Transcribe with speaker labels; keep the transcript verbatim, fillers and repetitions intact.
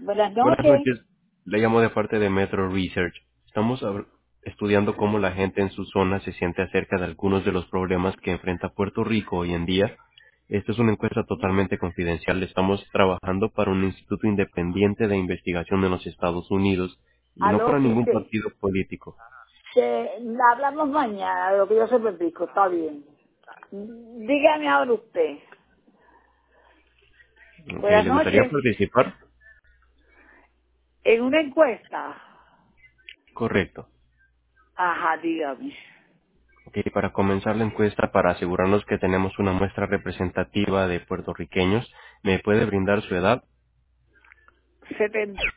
Speaker 1: Buenas
Speaker 2: Buenas
Speaker 1: noches.
Speaker 2: noches, le llamo de parte de Metro Research. Estamos ab- estudiando cómo la gente en su zona se siente acerca de algunos de los problemas que enfrenta Puerto Rico hoy en día. Esta es una encuesta totalmente confidencial. Estamos trabajando para un instituto independiente de investigación en los Estados Unidos y no
Speaker 1: Aló,
Speaker 2: para
Speaker 1: sí,
Speaker 2: ningún
Speaker 1: sí.
Speaker 2: partido político.
Speaker 1: Se- hablamos mañana, de lo que yo se me pico, está bien. Dígame ahora usted.
Speaker 2: Ok,
Speaker 1: Buenas
Speaker 2: ¿le gustaría
Speaker 1: noches.
Speaker 2: participar?
Speaker 1: En una encuesta.
Speaker 2: Correcto.
Speaker 1: Ajá, dígame.
Speaker 2: Ok, para comenzar la encuesta, para asegurarnos que tenemos una muestra representativa de puertorriqueños, ¿me puede brindar su edad?
Speaker 1: setenta.